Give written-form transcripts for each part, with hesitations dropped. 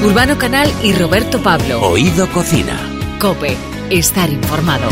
Urbano Canal y Roberto Pablo. Oído Cocina. COPE. Estar informado.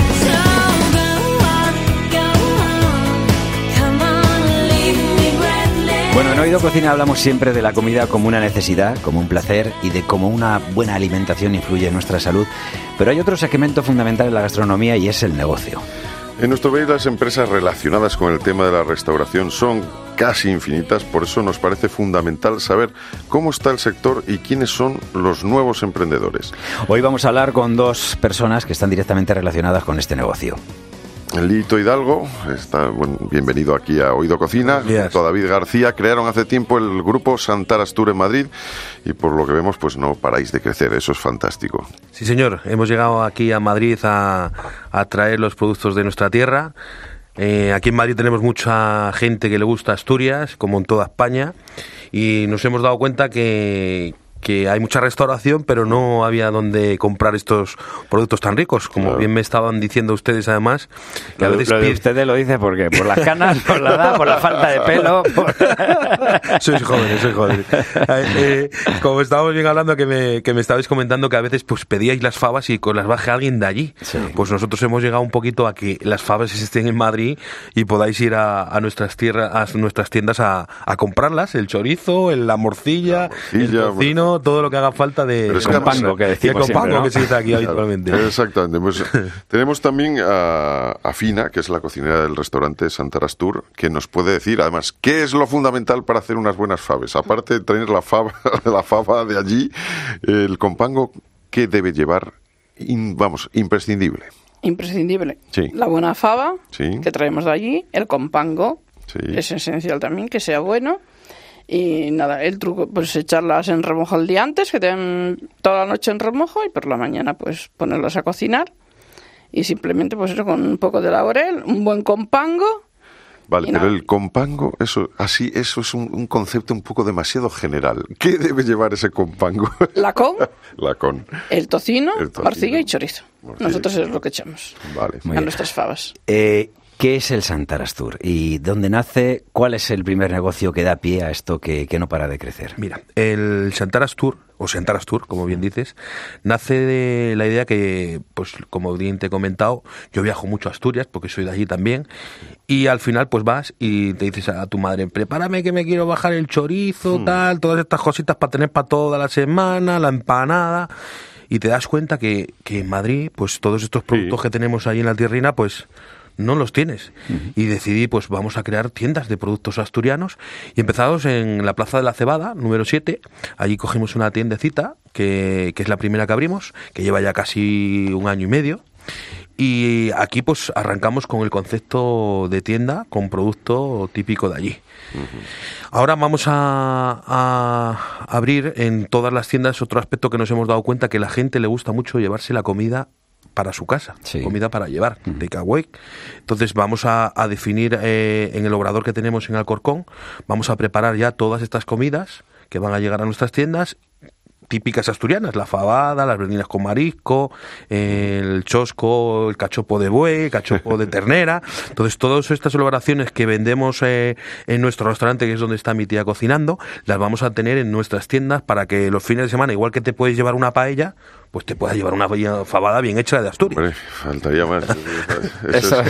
Bueno, en Oído Cocina hablamos siempre de la comida como una necesidad, como un placer y de cómo una buena alimentación influye en nuestra salud. Pero hay otro segmento fundamental en la gastronomía y es el negocio. En nuestro país las empresas relacionadas con el tema de la restauración son casi infinitas, por eso nos parece fundamental saber cómo está el sector y quiénes son los nuevos emprendedores. Hoy vamos a hablar con dos personas que están directamente relacionadas con este negocio. Lito Hidalgo, bienvenido aquí a Oído Cocina. Junto a David García, crearon hace tiempo el grupo Santar Astur en Madrid y por lo que vemos pues no paráis de crecer, eso es fantástico. Sí señor, hemos llegado aquí a Madrid a traer los productos de nuestra tierra. Aquí en Madrid tenemos mucha gente que le gusta Asturias, como en toda España, y nos hemos dado cuenta que hay mucha restauración, pero no había donde comprar estos productos tan ricos, como claro. Bien me estaban diciendo ustedes además. Que a veces ustedes lo dicen porque por las canas, por la edad, por la falta de pelo. Sois jóvenes. Como estábamos bien hablando, que me estabais comentando que a veces pues pedíais las fabas y con las baje alguien de allí. Sí. Pues nosotros hemos llegado un poquito a que las fabas estén en Madrid y podáis ir a nuestras tiendas a comprarlas, el chorizo, la morcilla, el tocino, todo lo que haga falta de compango, que decimos siempre, ¿no? Que se dice aquí habitualmente. Exactamente. Pues tenemos también a Fina, que es la cocinera del restaurante Santar Astur, que nos puede decir, además, qué es lo fundamental para hacer unas buenas faves. Aparte de tener la fava de allí, el compango, ¿qué debe llevar? Imprescindible. Imprescindible. Sí. La buena fava, sí, que traemos de allí, el compango, sí, es esencial también, que sea bueno. Y nada, el truco, pues echarlas en remojo el día antes, que tengan toda la noche en remojo, y por la mañana pues ponerlas a cocinar. Y simplemente pues eso, con un poco de laurel, un buen compango. Vale, pero el compango, eso es un concepto un poco demasiado general. ¿Qué debe llevar ese compango? La con, el tocino, morcilla y chorizo. Nosotros es lo que echamos a nuestras fabas. ¿Qué es el Santar Astur? ¿Y dónde nace? ¿Cuál es el primer negocio que da pie a esto que no para de crecer? Mira, el Santar Astur, o Santar Astur, como bien dices, nace de la idea que, pues como bien te he comentado, yo viajo mucho a Asturias, porque soy de allí también, y al final pues vas y te dices a tu madre, prepárame que me quiero bajar el chorizo, tal, todas estas cositas para tener para toda la semana, la empanada, y te das cuenta que en Madrid, pues todos estos productos que tenemos ahí en la tierrina, pues no los tienes. Y decidí, pues vamos a crear tiendas de productos asturianos, y empezamos en la Plaza de la Cebada, número 7. Allí cogimos una tiendecita, que es la primera que abrimos, que lleva ya casi 1 año y medio. Y aquí pues arrancamos con el concepto de tienda con producto típico de allí. Ahora vamos a abrir en todas las tiendas otro aspecto que nos hemos dado cuenta, que a la gente le gusta mucho llevarse la comida para su casa, comida para llevar, takeaway. Entonces vamos a definir en el obrador que tenemos en Alcorcón, vamos a preparar ya todas estas comidas que van a llegar a nuestras tiendas, típicas asturianas, la fabada, las verdinas con marisco, el chosco, el cachopo de buey, el cachopo de ternera. Entonces todas estas elaboraciones que vendemos en nuestro restaurante, que es donde está mi tía cocinando, las vamos a tener en nuestras tiendas para que los fines de semana, igual que te puedes llevar una paella, pues te puedas llevar una fabada bien hecha de Asturias. Hombre, faltaría más. Eso.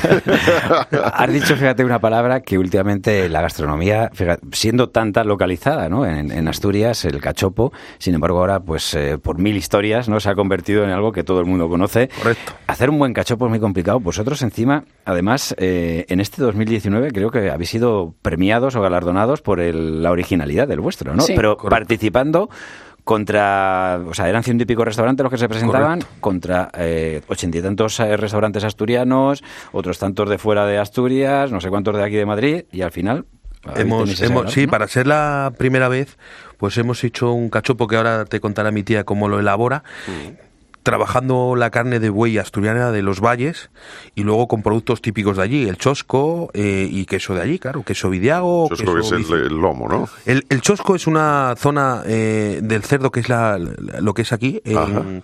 Has dicho, fíjate, una palabra que últimamente la gastronomía, fíjate, siendo tan localizada, ¿no? En Asturias, el cachopo, sin embargo ahora, pues por 1000 historias, ¿no? Se ha convertido en algo que todo el mundo conoce. Correcto. Hacer un buen cachopo es muy complicado. Vosotros encima, además, en este 2019 creo que habéis sido premiados o galardonados por la originalidad del vuestro, ¿no? Sí, pero correcto. Participando contra, o sea, eran 100 y pico restaurantes los que se presentaban, correcto, contra 80 y tantos restaurantes asturianos, otros tantos de fuera de Asturias, no sé cuántos de aquí de Madrid, y al final sí, para ser la primera vez, pues hemos hecho un cachopo que ahora te contará mi tía cómo lo elabora, trabajando la carne de buey asturiana de los valles y luego con productos típicos de allí, el chosco y queso de allí, claro, queso vidiago. Chosco, que es el lomo, ¿no? El chosco es una zona del cerdo que es lo que es aquí,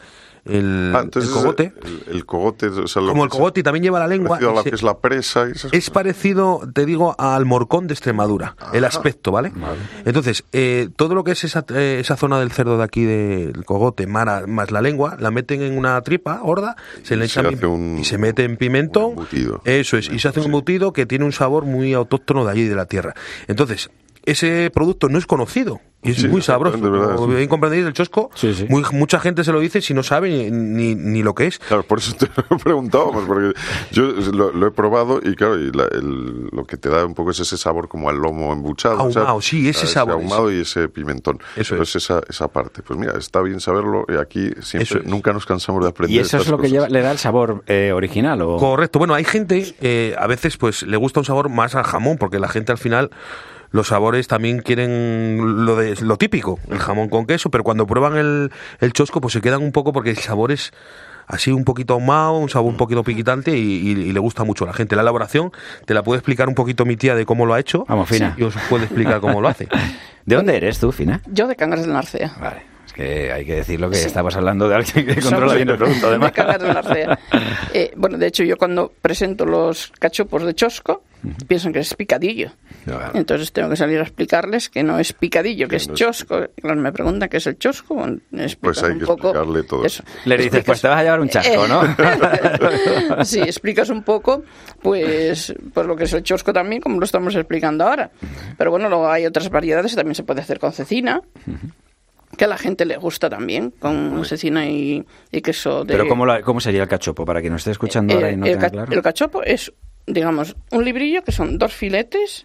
el cogote. El cogote, o sea, como el cogote, y también lleva la lengua. Parecido a lo que es la presa. Y esas es parecido, te digo, al morcón de Extremadura, el aspecto, ¿vale? Entonces, todo lo que es esa zona del cerdo de aquí, del cogote, más la lengua, la meten en una tripa gorda, se le echan y se mete en pimentón. Eso es, y se hace un embutido que tiene un sabor muy autóctono de allí, de la tierra. Entonces, ese producto no es conocido y es muy sabroso. Como bien comprendéis, el chosco, mucha gente se lo dice si no sabe ni lo que es. Claro, por eso te lo preguntábamos, porque yo lo he probado y claro, lo que te da un poco es ese sabor como al lomo embuchado. Ahumado, ese sabor. Ahumado y ese pimentón. Eso es esa parte. Pues mira, está bien saberlo y aquí siempre nunca nos cansamos de aprender. ¿Y eso es lo que le da el sabor original? ¿O? Correcto. Bueno, hay gente, a veces pues le gusta un sabor más al jamón, porque la gente al final... Los sabores también quieren lo típico, el jamón con queso, pero cuando prueban el chosco pues se quedan un poco porque el sabor es así un poquito ahumado, un sabor un poquito piquitante y le gusta mucho a la gente. La elaboración te la puede explicar un poquito mi tía de cómo lo ha hecho. Vamos, Fina. Y os puede explicar cómo lo hace. ¿De dónde eres tú, Fina? Yo de Cangas del Narcea. Vale. Es que hay que decirlo que estabas hablando de alguien que controla bien el producto, además. De Cangas del Narcea. Bueno, de hecho, yo cuando presento los cachopos de chosco, piensan que es picadillo. Claro. Entonces tengo que salir a explicarles que no es picadillo, que es chosco. Claro, me preguntan qué es el chosco. Bueno, pues hay que explicarle todo. Eso. Le dices, pues te vas a llevar un chasco, ¿no? Sí, explicas un poco, pues lo que es el chosco también, como lo estamos explicando ahora. Pero bueno, luego hay otras variedades, también se puede hacer con cecina. Que a la gente le gusta también, con cecina y queso de... Pero ¿cómo sería el cachopo? Para quien nos esté escuchando ahora y no tenga claro. El cachopo es, digamos, un librillo que son 2 filetes,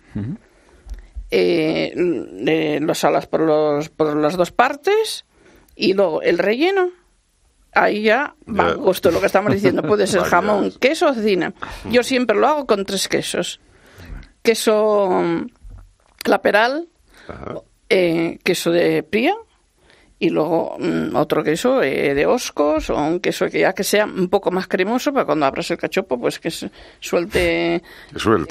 los alas por las 2 partes, y luego el relleno, ahí ya va a gusto lo que estamos diciendo. Puede ser jamón, queso o cecina. Yo siempre lo hago con 3 quesos. Queso Claperal, queso de Pría, y luego otro queso de Oscos, o un queso que sea un poco más cremoso para cuando abras el cachopo, pues que suelte el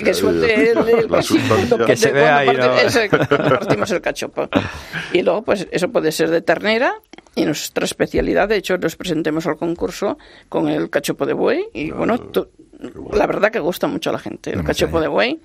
que se vea ahí, cuando partimos el cachopo. Y luego pues eso puede ser de ternera, y nuestra especialidad, de hecho, los presentemos al concurso con el cachopo de buey, y bueno, la verdad que gusta mucho a la gente el cachopo de buey.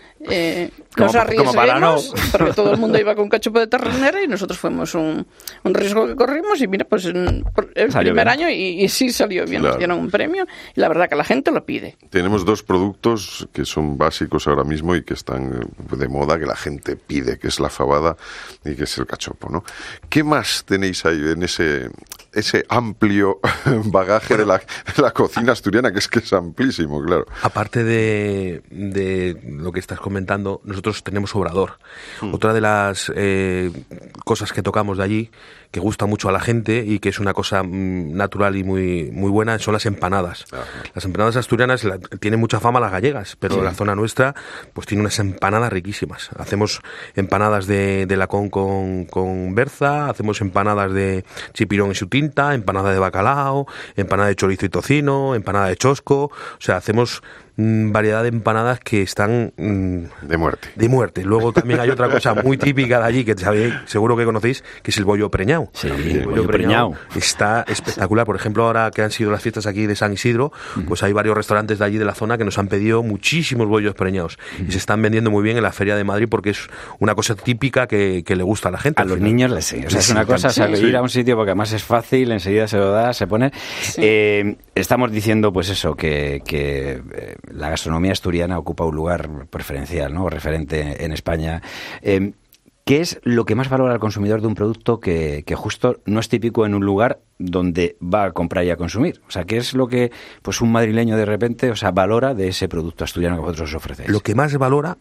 Nos arriesgamos porque todo el mundo iba con cachopo de ternera y nosotros fuimos un riesgo que corrimos, y mira, pues el primer año y sí salió bien, nos dieron un premio y la verdad que la gente lo pide. Tenemos 2 productos que son básicos ahora mismo y que están de moda, que la gente pide, que es la fabada y que es el cachopo, ¿no? ¿Qué más tenéis ahí en ese amplio bagaje de la cocina asturiana, que es amplísimo, claro? Aparte de lo que estás comentando, nosotros tenemos Obrador. Otra de las cosas que tocamos de allí, que gusta mucho a la gente y que es una cosa natural y muy muy buena, son las empanadas. Las empanadas asturianas tienen mucha fama las gallegas, pero la zona nuestra pues tiene unas empanadas riquísimas. Hacemos empanadas de lacón con berza, hacemos empanadas de chipirón y su tinta, empanada de bacalao, empanada de chorizo y tocino, empanada de chosco, o sea, hacemos variedad de empanadas que están de muerte. Luego también hay otra cosa muy típica de allí que seguro que conocéis, que es el bollo preñado. Sí, el bollo preñado está espectacular. Por ejemplo, ahora que han sido las fiestas aquí de San Isidro, pues hay varios restaurantes de allí de la zona que nos han pedido muchísimos bollos preñados y se están vendiendo muy bien en la Feria de Madrid porque es una cosa típica que le gusta a la gente. A los niños les sigue. O sea, es una cosa, ir a un sitio porque además es fácil, enseguida se lo da, se pone. Sí. Estamos diciendo, pues eso, que la gastronomía asturiana ocupa un lugar preferencial, ¿no? Referente en España. ¿Qué es lo que más valora el consumidor de un producto que justo no es típico en un lugar donde va a comprar y a consumir? O sea, ¿qué es lo que pues un madrileño de repente valora de ese producto asturiano que vosotros ofrecéis? Lo que más valora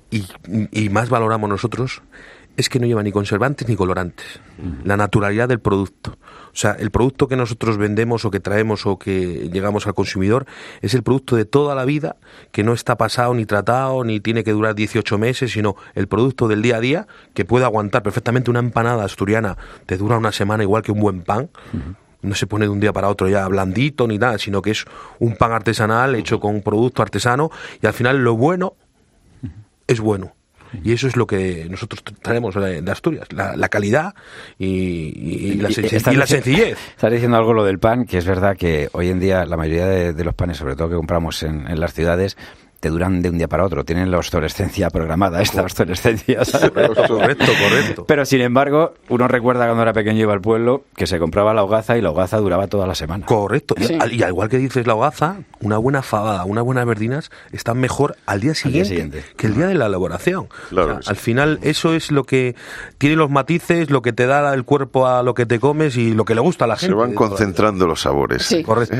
y más valoramos nosotros es que no lleva ni conservantes ni colorantes. La naturalidad del producto. O sea, el producto que nosotros vendemos o que traemos o que llegamos al consumidor es el producto de toda la vida, que no está pasado ni tratado ni tiene que durar 18 meses, sino el producto del día a día que puede aguantar perfectamente. Una empanada asturiana te dura una semana igual que un buen pan. No se pone de un día para otro ya blandito ni nada, sino que es un pan artesanal hecho con un producto artesano y al final lo bueno es bueno. Y eso es lo que nosotros traemos de Asturias, la calidad y la sencillez. Estás diciendo algo lo del pan, que es verdad que hoy en día la mayoría de los panes, sobre todo que compramos en las ciudades, te duran de un día para otro, tienen la obsolescencia programada, esta obsolescencia, ¿sabes? Correcto. Pero sin embargo, uno recuerda cuando era pequeño, iba al pueblo, que se compraba la hogaza y la hogaza duraba toda la semana. Correcto. Sí. Y al igual que dices la hogaza, una buena fabada, unas buenas verdinas están mejor al día siguiente que el día de la elaboración. Claro, Al final eso es lo que tiene los matices, lo que te da el cuerpo a lo que te comes y lo que le gusta a la gente. Se van concentrando los sabores. Sí. Correcto.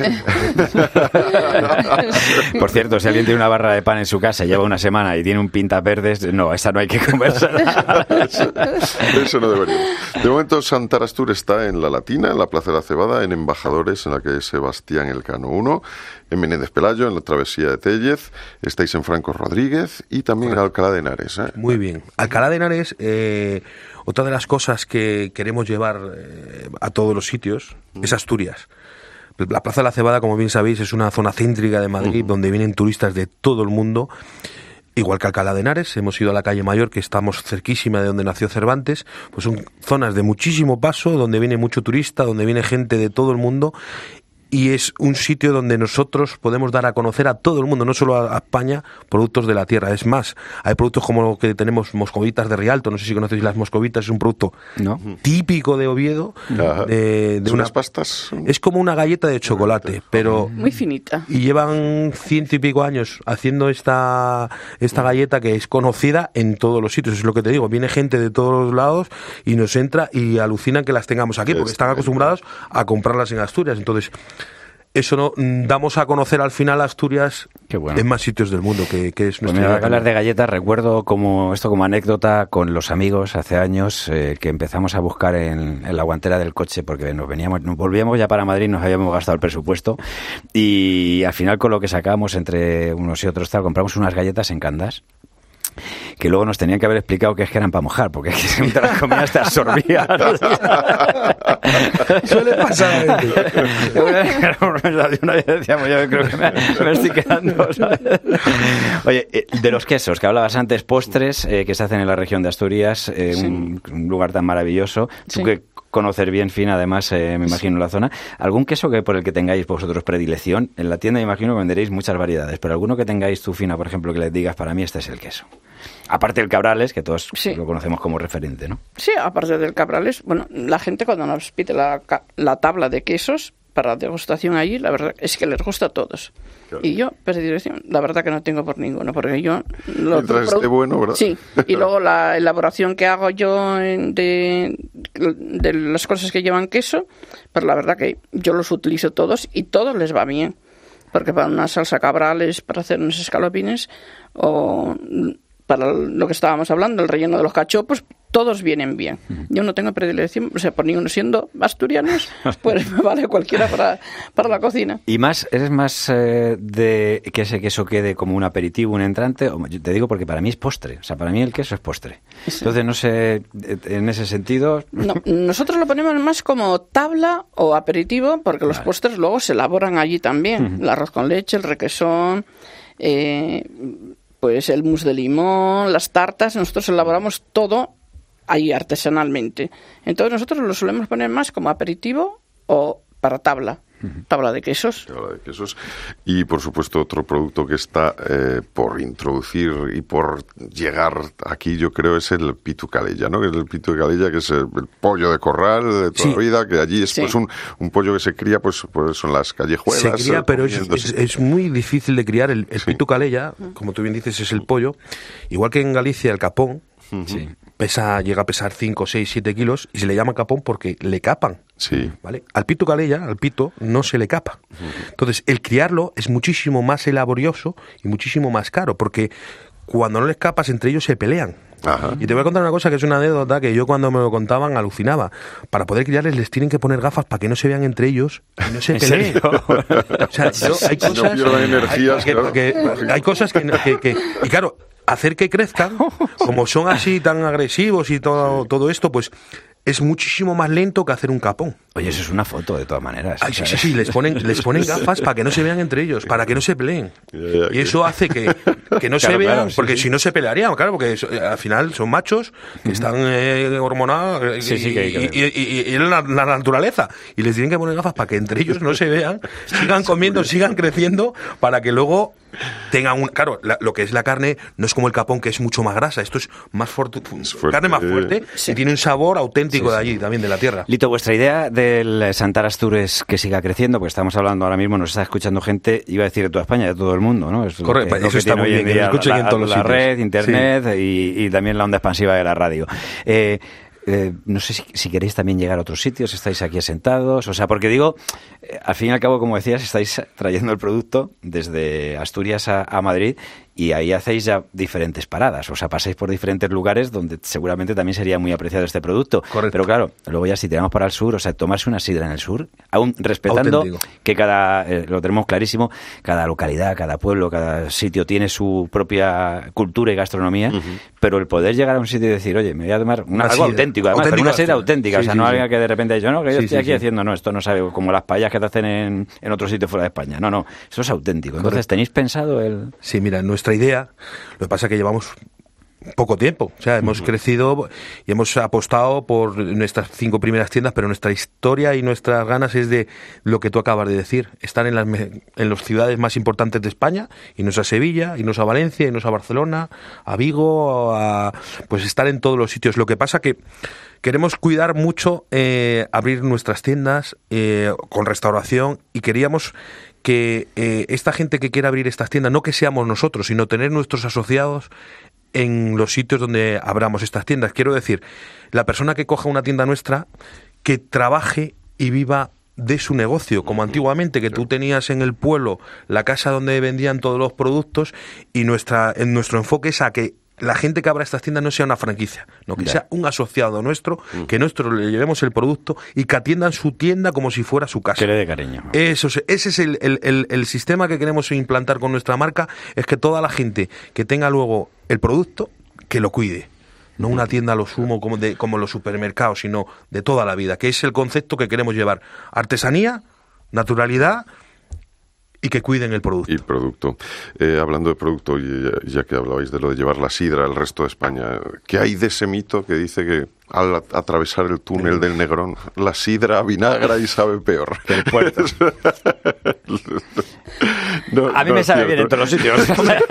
Por cierto, si alguien tiene una barra de pan en su casa, lleva una semana y tiene un pinta verdes, no, esa no hay que comérsela. Eso no debería. De momento, Santarastur está en La Latina, en la Plaza de la Cebada, en Embajadores, en la calle Sebastián Elcano 1, en Menéndez Pelayo, en la Travesía de Tellez, estáis en Franco Rodríguez y también en Alcalá de Henares. Muy bien. Alcalá de Henares, otra de las cosas que queremos llevar a todos los sitios es Asturias. La Plaza de la Cebada, como bien sabéis, es una zona céntrica de Madrid donde vienen turistas de todo el mundo. Igual que Alcalá de Henares, hemos ido a la calle Mayor, que estamos cerquísima de donde nació Cervantes, pues son zonas de muchísimo paso, donde viene mucho turista, donde viene gente de todo el mundo. Y es un sitio donde nosotros podemos dar a conocer a todo el mundo, no solo a España, productos de la tierra. Es más, hay productos como lo que tenemos, moscovitas de Rialto, no sé si conocéis las moscovitas, es un producto típico de Oviedo. De unas pastas. Es como una galleta de chocolate, pero... Muy finita. Y llevan 100 y pico años haciendo esta galleta que es conocida en todos los sitios. Es lo que te digo, viene gente de todos los lados y nos entra y alucinan que las tengamos aquí, porque están acostumbrados a comprarlas en Asturias. Entonces... eso no damos a conocer al final Asturias en más sitios del mundo, que es nuestro. Pues mira, hablar de galletas, recuerdo como anécdota con los amigos hace años que empezamos a buscar en la guantera del coche porque nos volvíamos ya para Madrid, nos habíamos gastado el presupuesto y al final con lo que sacábamos entre unos y otros compramos unas galletas en Candás, que luego nos tenían que haber explicado que eran para mojar, porque es que mientras las comías te absorbían. Suele pasar. Una vez decíamos, yo creo que me estoy quedando, ¿sabes? Oye, de los quesos, que hablabas antes, postres que se hacen en la región de Asturias, un lugar tan maravilloso. Tú que conocer bien, Fina, además, me imagino la zona. ¿Algún queso por el que tengáis vosotros predilección? En la tienda, me imagino que venderéis muchas variedades, pero alguno que tengáis tú, Fina, por ejemplo, que le digas, para mí este es el queso. Aparte del Cabrales, que todos lo conocemos como referente, ¿no? Sí, aparte del Cabrales, bueno, la gente cuando nos pide la tabla de quesos para degustación allí, la verdad es que les gusta a todos. Claro. Y yo, predilección, la verdad que no tengo por ninguno, porque yo... Mientras esté bueno, ¿verdad? Sí, y luego la elaboración que hago yo de las cosas que llevan queso, pues la verdad que yo los utilizo todos y todos les va bien. Porque para una salsa Cabrales, para hacer unos escalopines, o para lo que estábamos hablando, el relleno de los cachopos, todos vienen bien. Yo no tengo predilección, o sea, por ninguno, siendo asturianos, pues me vale cualquiera para la cocina. ¿Y eres más de que ese queso quede como un aperitivo, un entrante? Yo te digo porque para mí es postre, o sea, para mí el queso es postre. Sí. Entonces, no sé, en ese sentido... No, nosotros lo ponemos más como tabla o aperitivo, porque los postres luego se elaboran allí también. El arroz con leche, el requesón... pues el mousse de limón, las tartas, nosotros elaboramos todo ahí artesanalmente. Entonces nosotros lo solemos poner más como aperitivo o para tabla de quesos. Tabla de quesos. Y por supuesto otro producto que está por introducir y por llegar aquí, yo creo, es el pitu calella, ¿no? Que es el pitu de calella, que es el pollo de corral de toda la vida, que allí es pues un pollo que se cría pues son las callejuelas. Se cría, pero es muy difícil de criar. El pitu calella, como tú bien dices, es el pollo. Igual que en Galicia el capón, llega a pesar 5, 6, 7 kilos y se le llama capón porque le capan. Sí. ¿Vale? Al pitu calella, al pito, no se le capa. Entonces, el criarlo es muchísimo más laborioso y muchísimo más caro, porque cuando no les capas, entre ellos se pelean. Ajá. Y te voy a contar una cosa que es una anécdota que yo cuando me lo contaban alucinaba. Para poder criarles les tienen que poner gafas para que no se vean entre ellos y no se peleen. O sea, hay cosas... No pierdan energías, hay cosas que... Y claro, hacer que crezcan, como son así tan agresivos y todo esto, pues... es muchísimo más lento que hacer un capón. Oye, eso es una foto de todas maneras. Ay, sí, les ponen gafas para que no se vean entre ellos, para que no se peleen. Y eso hace que no se vean, porque si no se pelearían, claro, porque al final son machos que están hormonados y es la naturaleza. Y les tienen que poner gafas para que entre ellos no se vean, sigan comiendo, sigan creciendo, para que luego tengan claro, lo que es la carne no es como el capón, que es mucho más grasa. Esto es más fuerte, carne más fuerte, y tiene un sabor auténtico de allí, también de la tierra. Lito, vuestra idea del Santara Astur es que siga creciendo, porque estamos hablando ahora mismo, nos está escuchando gente, iba a decir de toda España, de todo el mundo, ¿no? Es correcto, eso está muy bien, que nos escuchen en todos los sitios. La red, internet, sí. y también la onda expansiva de la radio. No sé si queréis también llegar a otros sitios, estáis aquí asentados, o sea, porque digo, al fin y al cabo, como decías, estáis trayendo el producto desde Asturias a Madrid, y ahí hacéis ya diferentes paradas, o sea, pasáis por diferentes lugares donde seguramente también sería muy apreciado este producto. Correcto. Pero claro, luego ya si tiramos para el sur, o sea, tomarse una sidra en el sur, aún respetando que lo tenemos clarísimo, cada localidad, cada pueblo, cada sitio tiene su propia cultura y gastronomía, pero el poder llegar a un sitio y decir, oye, me voy a tomar algo auténtico, además, pero una sidra auténtica, o sea, no alguien que de repente yo, no, que yo estoy aquí haciendo, no, esto no sabe, como las paellas que te hacen en otro sitio fuera de España, no, eso es auténtico. Entonces, ¿tenéis pensado el...? Sí, mira, nuestra idea, lo que pasa es que llevamos poco tiempo, o sea, hemos crecido y hemos apostado por nuestras 5 primeras tiendas, pero nuestra historia y nuestras ganas es de lo que tú acabas de decir, estar en las ciudades más importantes de España, irnos a Sevilla, irnos a Valencia, irnos a Barcelona, a Vigo, pues estar en todos los sitios. Lo que pasa que queremos cuidar mucho, abrir nuestras tiendas con restauración, y queríamos que esta gente que quiera abrir estas tiendas, no que seamos nosotros, sino tener nuestros asociados en los sitios donde abramos estas tiendas. Quiero decir, la persona que coja una tienda nuestra, que trabaje y viva de su negocio, como antiguamente, que tú tenías en el pueblo la casa donde vendían todos los productos, y nuestro enfoque es a que la gente que abra estas tiendas no sea una franquicia, no, que sea un asociado nuestro, que nosotros le llevemos el producto y que atiendan su tienda como si fuera su casa. Que le dé cariño. Ese es el sistema que queremos implantar con nuestra marca, es que toda la gente que tenga luego el producto, que lo cuide. No una tienda a lo sumo como los supermercados, sino de toda la vida, que es el concepto que queremos llevar. Artesanía, naturalidad, y que cuiden el producto. Y producto. Hablando de producto, y ya que hablabais de lo de llevar la sidra al resto de España, ¿qué hay de ese mito que dice que al atravesar el túnel del Negrón, la sidra vinagra y sabe peor? Del puerto. A mí me sabe bien en todos los sitios.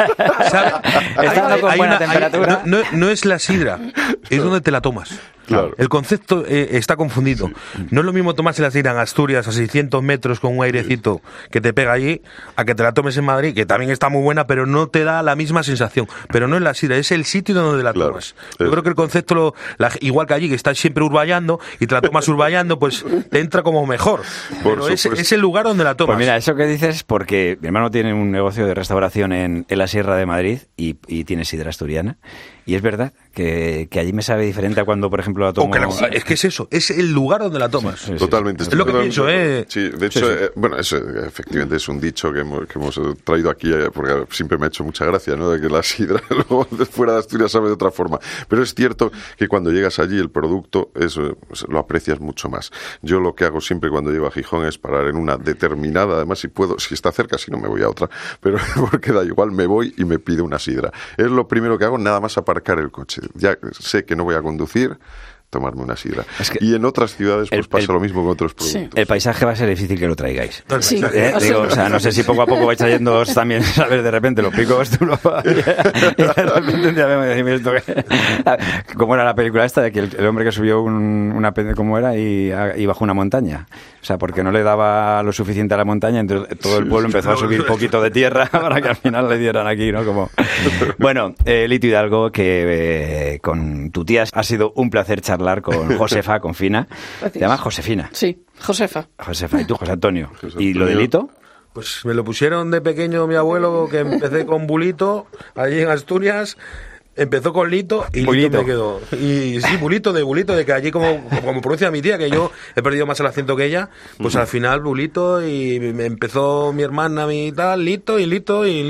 Estando con buena temperatura. No es la sidra, es donde te la tomas. Claro. El concepto está confundido. No es lo mismo tomarse la sidra en Asturias a 600 metros con un airecito que te pega allí, a que te la tomes en Madrid, que también está muy buena, pero no te da la misma sensación. Pero no es la sidra, es el sitio donde la tomas. Yo creo que el concepto, igual que allí, que estás siempre urballando y te la tomas urballando, pues te entra como mejor. Pero es el lugar donde la tomas. Pues mira, eso que dices, porque mi hermano tiene un negocio de restauración en la Sierra de Madrid y tiene sidra asturiana. Y es verdad que allí me sabe diferente a cuando, por ejemplo, la tomo... Es que es eso, es el lugar donde la tomas. Sí, totalmente. Es lo que pienso, Sí, de hecho, bueno, eso efectivamente es un dicho que hemos traído aquí, porque siempre me ha hecho mucha gracia, ¿no? De que la sidra luego fuera de Asturias sabe de otra forma. Pero es cierto que cuando llegas allí el producto lo aprecias mucho más. Yo lo que hago siempre cuando llego a Gijón es parar en una determinada, además si puedo, si está cerca, si no me voy a otra, pero porque da igual, me voy y me pido una sidra. Es lo primero que hago, nada más aparcar el coche. Ya sé que no voy a conducir, tomarme una sidra. Y en otras ciudades pues pasa lo mismo con otros productos. Sí. El paisaje va a ser difícil que lo traigáis. Sí. Digo, o sea, no sé si poco a poco vais trayendo también, ¿sabes? De repente los picos tú lo y de repente un día vemos y decimos esto que... ¿Cómo era la película esta de que el hombre que subió ¿cómo era? Y bajó una montaña? O sea, porque no le daba lo suficiente a la montaña, entonces todo el pueblo empezó a subir poquito de tierra para que al final le dieran aquí, ¿no? Como... Bueno, Lito Hidalgo, que con tu tía ha sido un placer charlar con Josefa, con Fina. Gracias. ¿Te llamas Josefina? Sí, Josefa. Josefa, ¿y tú, José Antonio? ¿Y lo de Lito? Pues me lo pusieron de pequeño mi abuelo, que empecé con Bulito, allí en Asturias. Empezó con Lito y Lito me quedó. Y sí, Bulito, de que allí como pronuncia mi tía, que yo he perdido más el acento que ella, pues al final Bulito, y me empezó mi hermana, mi tal, Lito se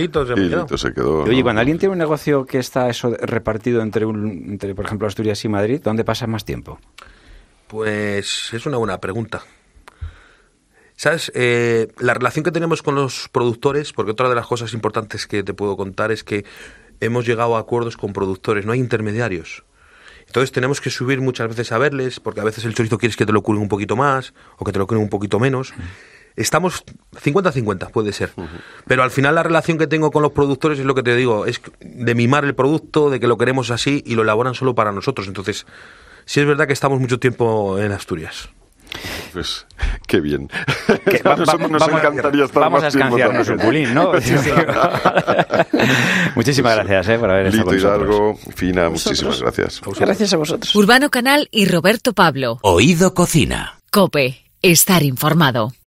se quedó. Oye, cuando alguien tiene un negocio que está repartido entre por ejemplo, Asturias y Madrid, ¿dónde pasa más tiempo? Pues es una buena pregunta. ¿Sabes? La relación que tenemos con los productores, porque otra de las cosas importantes que te puedo contar es que hemos llegado a acuerdos con productores, no hay intermediarios. Entonces tenemos que subir muchas veces a verles, porque a veces el chorizo quieres que te lo curen un poquito más o que te lo curen un poquito menos. Estamos 50-50, puede ser. Pero al final la relación que tengo con los productores es lo que te digo, es de mimar el producto, de que lo queremos así y lo elaboran solo para nosotros. Entonces, sí es verdad que estamos mucho tiempo en Asturias. Pues qué bien. Nos encantaría estar vamos más a tiempo escanciarnos un también. culín, ¿no? Muchísimas gracias por haber estado con Lito nosotros. Hidalgo, Fina, muchísimas gracias. Gracias a vosotros. Urbano Canal y Roberto Pablo. Oído Cocina. COPE. Estar informado.